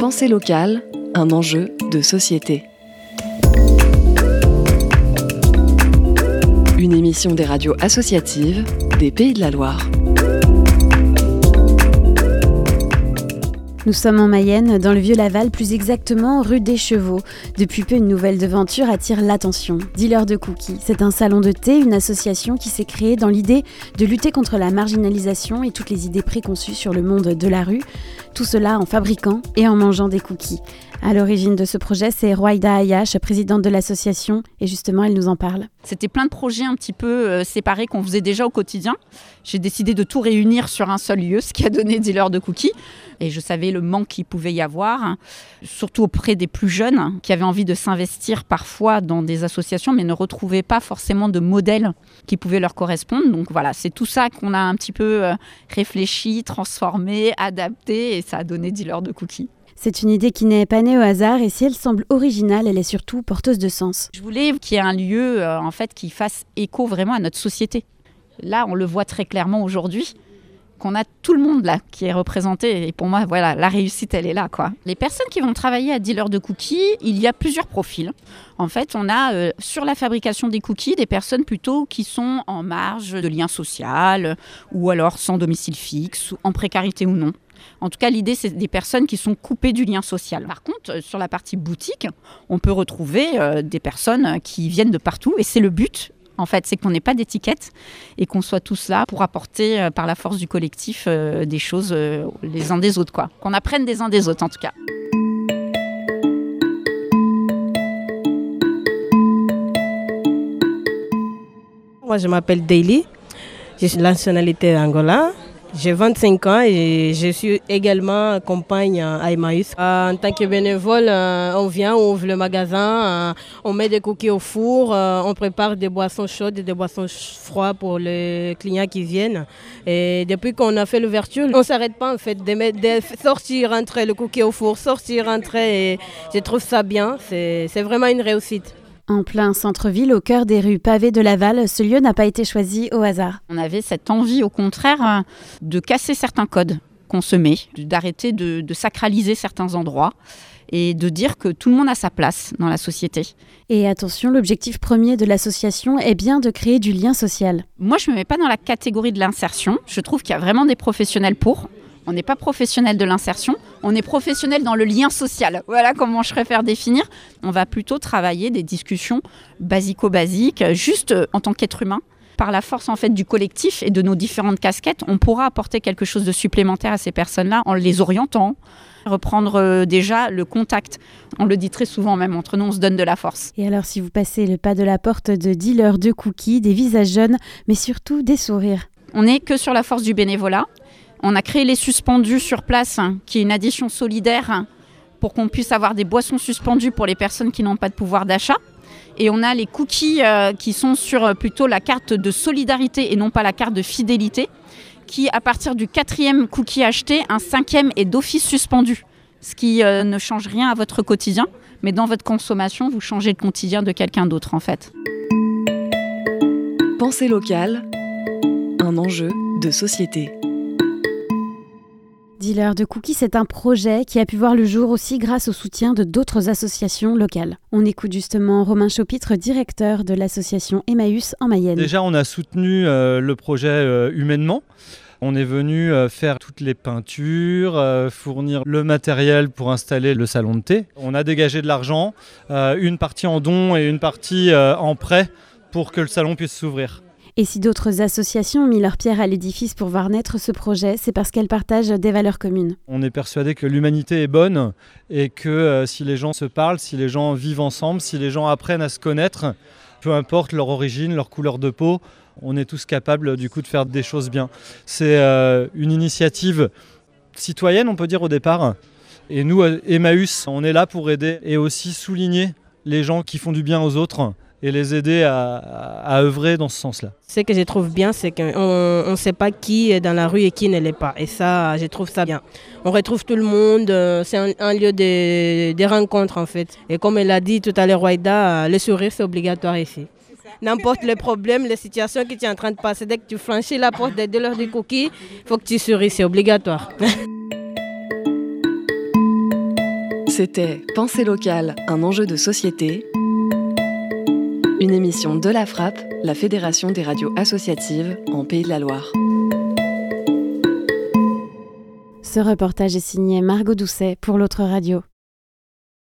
Pensée locale, un enjeu de société. Une émission des radios associatives des Pays de la Loire. Nous sommes en Mayenne, dans le Vieux-Laval, plus exactement rue des Chevaux. Depuis peu, une nouvelle devanture attire l'attention. Dealer de cookies, c'est un salon de thé, une association qui s'est créée dans l'idée de lutter contre la marginalisation et toutes les idées préconçues sur le monde de la rue. Tout cela en fabriquant et en mangeant des cookies. À l'origine de ce projet, c'est Rouaïda Ayache, présidente de l'association, et justement, elle nous en parle. C'était plein de projets un petit peu séparés qu'on faisait déjà au quotidien. J'ai décidé de tout réunir sur un seul lieu, ce qui a donné Dealer de cookies. Et je savais le manque qu'il pouvait y avoir, surtout auprès des plus jeunes, qui avaient envie de s'investir parfois dans des associations, mais ne retrouvaient pas forcément de modèle qui pouvait leur correspondre. Donc voilà, c'est tout ça qu'on a un petit peu réfléchi, transformé, adapté, et ça a donné Dealer de cookies. C'est une idée qui n'est pas née au hasard et si elle semble originale, elle est surtout porteuse de sens. Je voulais qu'il y ait un lieu qui fasse écho vraiment à notre société. Là, on le voit très clairement aujourd'hui, qu'on a tout le monde là qui est représenté. Et pour moi, voilà, la réussite, elle est là, quoi. Les personnes qui vont travailler à Dealer de cookies, il y a plusieurs profils. En fait, on a sur la fabrication des cookies des personnes plutôt qui sont en marge de lien social ou alors sans domicile fixe, ou en précarité ou non. En tout cas, l'idée, c'est des personnes qui sont coupées du lien social. Par contre, sur la partie boutique, on peut retrouver des personnes qui viennent de partout. Et c'est le but, en fait, c'est qu'on n'ait pas d'étiquette et qu'on soit tous là pour apporter, par la force du collectif, des choses les uns des autres, quoi. Qu'on apprenne des uns des autres, en tout cas. Moi, je m'appelle Daily. Je suis de nationalité Angola. J'ai 25 ans et je suis également compagne à Emmaüs. En tant que bénévole, on vient, on ouvre le magasin, on met des cookies au four, on prépare des boissons chaudes et des boissons froides pour les clients qui viennent. Et depuis qu'on a fait l'ouverture, on ne s'arrête pas en fait de sortir, rentrer le cookie au four, sortir, rentrer. Et je trouve ça bien, c'est vraiment une réussite. En plein centre-ville, au cœur des rues pavées de Laval, ce lieu n'a pas été choisi au hasard. On avait cette envie, au contraire, de casser certains codes qu'on se met, d'arrêter de sacraliser certains endroits et de dire que tout le monde a sa place dans la société. Et attention, l'objectif premier de l'association est bien de créer du lien social. Moi, je ne me mets pas dans la catégorie de l'insertion. Je trouve qu'il y a vraiment des professionnels pour. On n'est pas professionnel de l'insertion, on est professionnel dans le lien social. Voilà comment je préfère définir. On va plutôt travailler des discussions basico-basiques, juste en tant qu'être humain. Par la force en fait du collectif et de nos différentes casquettes, on pourra apporter quelque chose de supplémentaire à ces personnes-là en les orientant. Reprendre déjà le contact. On le dit très souvent même, entre nous on se donne de la force. Et alors si vous passez le pas de la porte de Dealer de cookies, des visages jeunes, mais surtout des sourires. On n'est que sur la force du bénévolat. On a créé les suspendus sur place, qui est une addition solidaire pour qu'on puisse avoir des boissons suspendues pour les personnes qui n'ont pas de pouvoir d'achat. Et on a les cookies qui sont sur plutôt la carte de solidarité et non pas la carte de fidélité, qui à partir du 4e cookie acheté, un 5e est d'office suspendu. Ce qui ne change rien à votre quotidien, mais dans votre consommation, vous changez le quotidien de quelqu'un d'autre en fait. Pensée locale, un enjeu de société. Dealer de cookies, c'est un projet qui a pu voir le jour aussi grâce au soutien de d'autres associations locales. On écoute justement Romain Chaupitre, directeur de l'association Emmaüs en Mayenne. Déjà, on a soutenu le projet humainement. On est venu faire toutes les peintures, fournir le matériel pour installer le salon de thé. On a dégagé de l'argent, une partie en dons et une partie en prêt pour que le salon puisse s'ouvrir. Et si d'autres associations ont mis leur pierre à l'édifice pour voir naître ce projet, c'est parce qu'elles partagent des valeurs communes. On est persuadé que l'humanité est bonne et que si les gens se parlent, si les gens vivent ensemble, si les gens apprennent à se connaître, peu importe leur origine, leur couleur de peau, on est tous capables du coup de faire des choses bien. C'est une initiative citoyenne, on peut dire au départ. Et nous, Emmaüs, on est là pour aider et aussi souligner les gens qui font du bien aux autres et les aider à œuvrer dans ce sens-là. Ce que je trouve bien, c'est qu'on ne sait pas qui est dans la rue et qui ne l'est pas. Et ça, je trouve ça bien. On retrouve tout le monde, c'est un lieu de rencontre en fait. Et comme elle a dit tout à l'heure, Rouaïda, le sourire c'est obligatoire ici. N'importe les problèmes, les situations que tu es en train de passer, dès que tu franchis la porte des dealers de cookies, il faut que tu souris, c'est obligatoire. C'était Pensée locale, un enjeu de société. Une émission de la FRAP, la Fédération des radios associatives en Pays de la Loire. Ce reportage est signé Margot Doucet pour l'autre radio.